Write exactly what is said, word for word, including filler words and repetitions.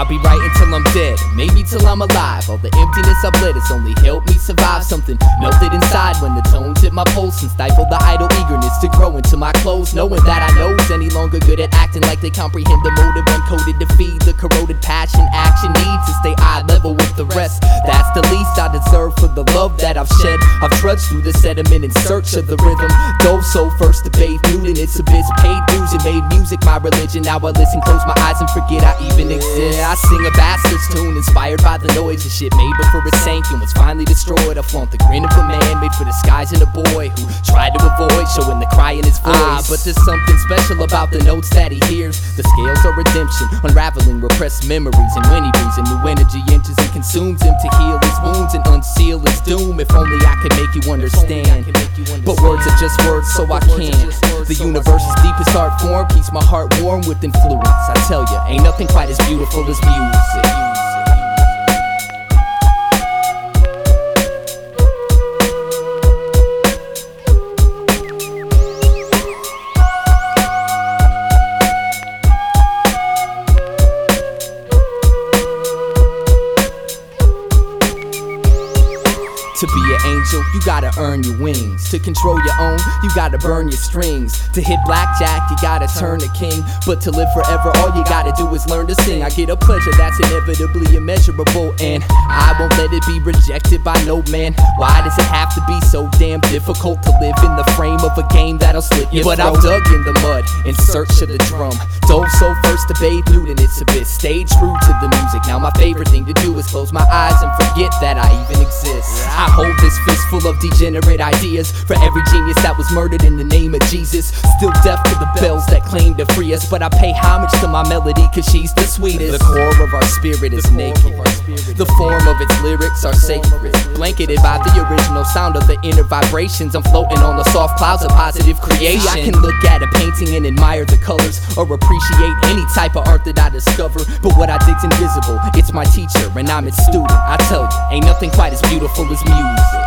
I'll be right until I'm dead, maybe till I'm alive. All the emptiness I've let has only helped me survive. Something melted inside when the tones hit my pulse and stifled the idle eagerness to grow into my clothes. Knowing that I know's any longer good at acting like they comprehend the motive uncoded to feed the corroded passion. Action needs to stay eye level with the rest. That's the least I deserve for the love that I've shed. I've trudged through the sediment in search of the rhythm. Dove so first to bathe nude in its abyss. Paid dues and made music my religion. Now I listen, close my eyes and forget I even exist. I sing a bastard's tune inspired by the noise of shit made before it sank and was finally destroyed. I flaunt the grin of a man made for disguising a boy who tried to avoid showing the cry in his voice. Ah, but there's something special about the notes that he hears. The scales are redemption, unraveling repressed memories. And when he brings a new energy, enters and consumes him to heal his wounds and unseal his doom. If only I could make you understand, but words are just words, so I can't. The universe's deepest art form keeps my heart warm with influence. I tell ya, ain't nothing quite as beautiful as music. To be an angel, you gotta earn your wings. To control your own, you gotta burn your strings. To hit blackjack, you gotta turn to king. But to live forever, all you gotta do is learn to sing. I get a pleasure that's inevitably immeasurable, and I won't let it be rejected by no man. Why does it have to be so damn difficult to live in the frame of a game that'll slip your throat? But I've dug in the mud in search of the drum. Dove so first to bathe nude in its abyss. Stayed true to the music. Now my favorite thing to do is close my eyes and forget that I even exist. I hold this fistful of degenerate ideas for every genius that was murdered in the name of Jesus. Still deaf to the bells that claim to free us, but I pay homage to my melody cause she's the sweetest. The core of our spirit is naked. The form of its lyrics are sacred, blanketed by the original sound of the inner vibrations. I'm floating on the soft clouds of positive creation. See, I can look at a painting and admire the colors, or appreciate any type of art that I discover. But what I dig's invisible, it's my teacher and I'm its student. I tell you, ain't nothing quite as beautiful as music.